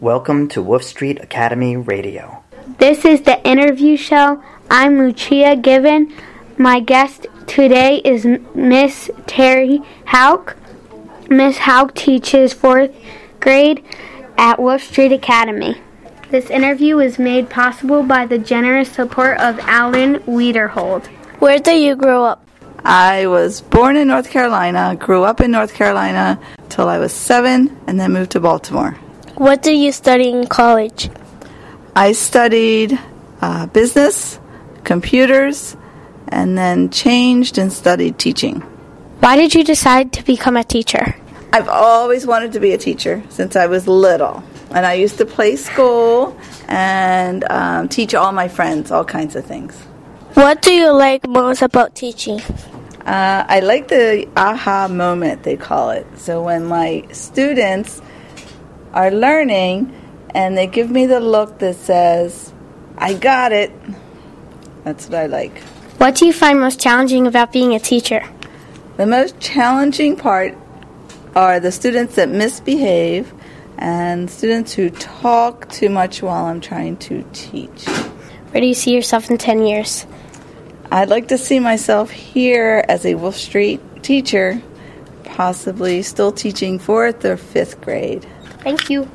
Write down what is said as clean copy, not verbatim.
Welcome to Wolf Street Academy Radio. This is the interview show. I'm Lucia Given. My guest today is Miss Terry Hauk. Miss Hauk teaches 4th grade at Wolf Street Academy. This interview was made possible by the generous support of Alan Wiederhold. Where did you grow up? I was born in North Carolina, grew up in North Carolina till I was 7, and then moved to Baltimore. What did you study in college? I studied business, computers, and then changed and studied teaching. Why did you decide to become a teacher? I've always wanted to be a teacher since I was little. And I used to play school and teach all my friends all kinds of things. What do you like most about teaching? I like the aha moment, they call it. So when my students are learning and they give me the look that says, I got it, that's what I like. What do you find most challenging about being a teacher? The most challenging part are the students that misbehave and students who talk too much while I'm trying to teach. Where do you see yourself in 10 years? I'd like to see myself here as a Wolf Street teacher, possibly still teaching 4th or 5th grade. Thank you.